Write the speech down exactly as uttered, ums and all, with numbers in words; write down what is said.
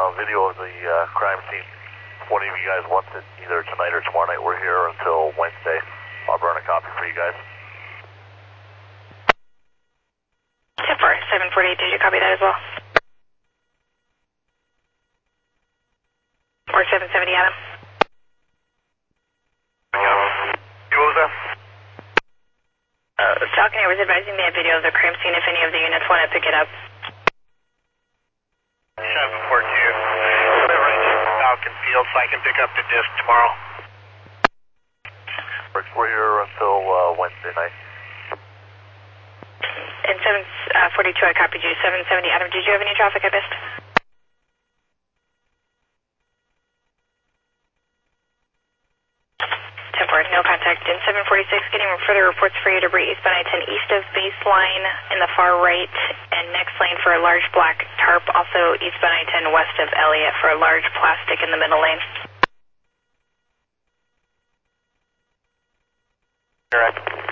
uh, video of the uh, crime scene. If one of you guys wants it, either tonight or tomorrow night, we're here until Wednesday. I'll burn a copy for you guys. ten four, seven forty-eight, did you copy that as well? Or seven seventy, Adam? What was that? Uh, Falcon Air was advising me a video of the crime scene if any of the units want to pick it up. seven four two. Delivering to Falcon Field so I can pick up the disc tomorrow. We're here until uh, Wednesday night. And seven forty-two, I copied you. seven seventy, Adam, did you have any traffic I missed? ten four, no contact. And seven forty-six, getting further reports for you to debris eastbound I ten east of baseline in the far right, and next lane for a large black tarp, also eastbound I ten west of Elliott for a large plastic in the middle lane. Correct.